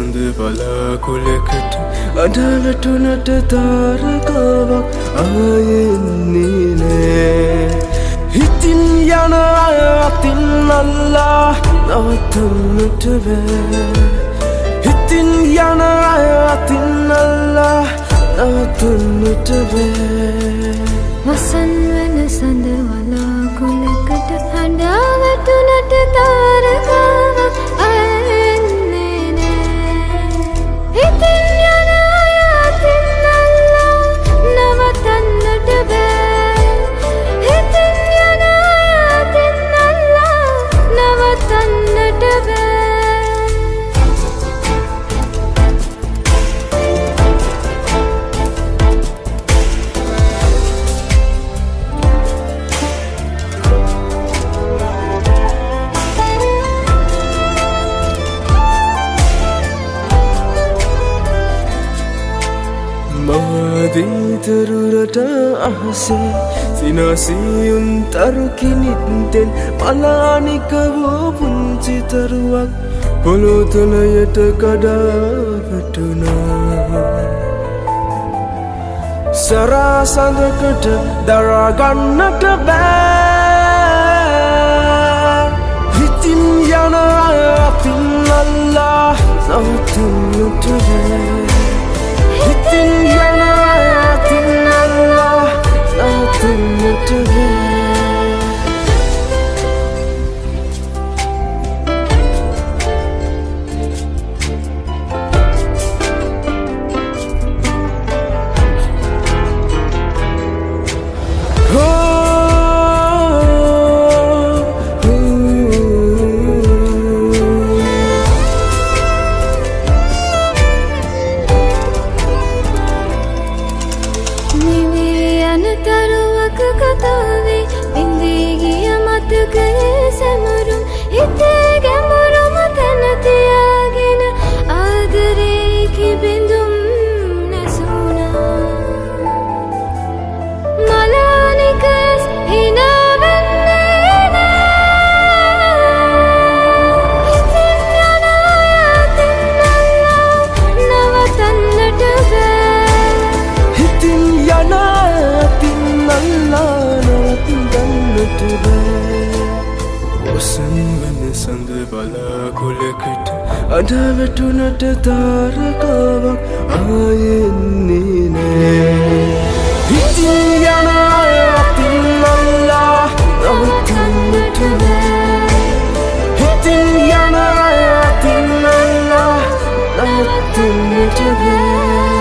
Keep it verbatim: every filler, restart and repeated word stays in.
සඳ වලාකුළකට අඩවැටුනට තාරකාවක් ආයෙන්නේ නෑ හිතින් යන අය අතින් අල්ලා නවත්තන්නට බෑ හිතින් යන අය අතින් අල්ලා නවත්තන්නට බෑ වසන් වන සඳ වලාකුළකට අඩවැටුනට තාරකාවක් ආයෙන්නේ නෑ හිතින් යන අය අතින් අල්ලා නවත්තන්නට බෑ හිතින් යන අය අතින් අල්ලා නවත්තන්නට බෑ මහදීතරුරට අහසේ සිනාසියුන් තරුකිනිත්තෙන් පලානික වූ පුංචිතරුවක් පොළොතලයට කඩාවැටුණා සරාසඳකට දරාගන්නට බෑ හිතින් යන අය අතින් අල්ලා නවත්තන්නට බෑ හිතින් යන අය අතින් අල්ලා නවත්තන්නට බෑ වසන් වන සඳ වලාකුළකට අඩවැටුනට තාරකාවක් ආයෙන්නේ නෑ හිතින් යන අය අතින් අල්ලා නවත්තන්නට බෑ හිතින් යන අය අතින් අල්ලා නවත්තන්නට බෑ